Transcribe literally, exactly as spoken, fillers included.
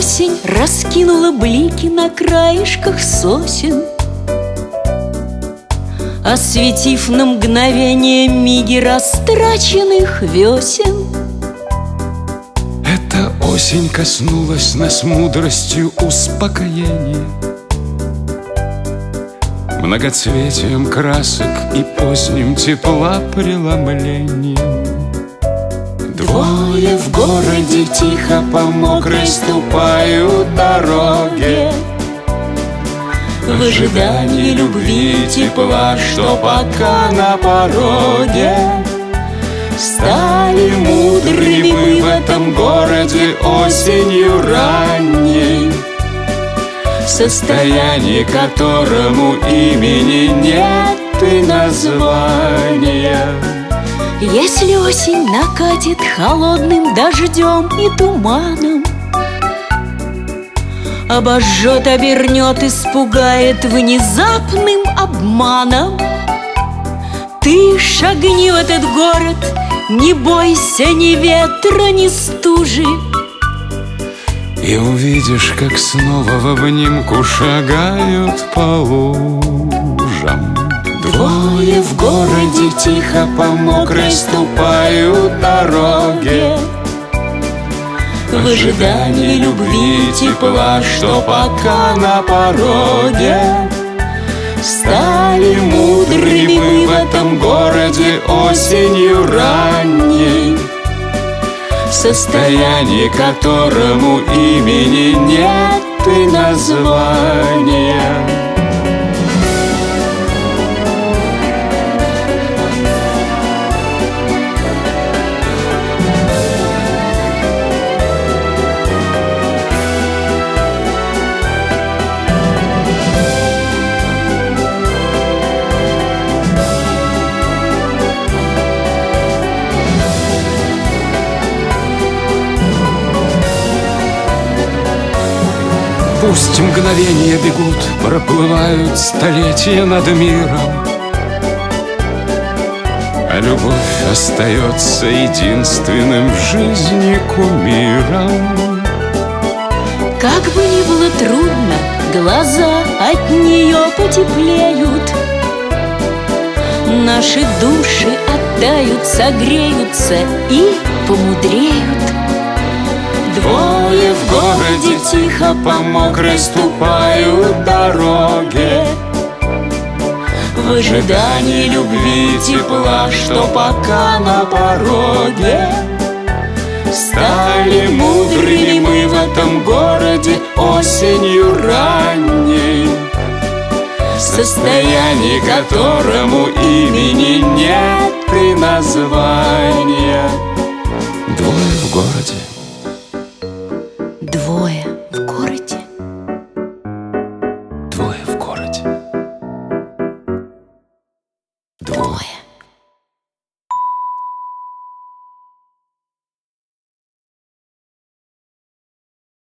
осень раскинула блики на краешках сосен, осветив на мгновение миги растраченных весен. Эта осень коснулась нас мудростью успокоения, многоцветием красок и поздним тепла преломлением. Двое в городе тихо по мокрой ступают дороге, в ожидании любви и тепла, что пока на пороге. Стали мудрыми мы в этом городе осенью ранней, состояние которому имени нет и названия. Если осень накатит холодным дождем и туманом, обожжет, обернет, испугает внезапным обманом, ты шагни в этот город, не бойся ни ветра, ни стужи, и увидишь, как снова в обнимку шагают по лужам. Двое в городе тихо по мокрой ступают дороге, в ожидании любви и тепла, что пока на пороге. Стали мудрыми мы в этом городе осенью ранней, состояние которому имени нет и названия. Пусть мгновения бегут, проплывают столетия над миром, а любовь остается единственным в жизни кумиром. как бы ни было трудно, глаза от нее потеплеют, наши души оттают, согреются и помудреют. Двое в городе тихо по мокрой ступают дороге, в ожидании любви и тепла, что пока на пороге. Стали мудрыми мы в этом городе осенью ранней, состояние которому имени нет и названия. Двое в городе. Двое.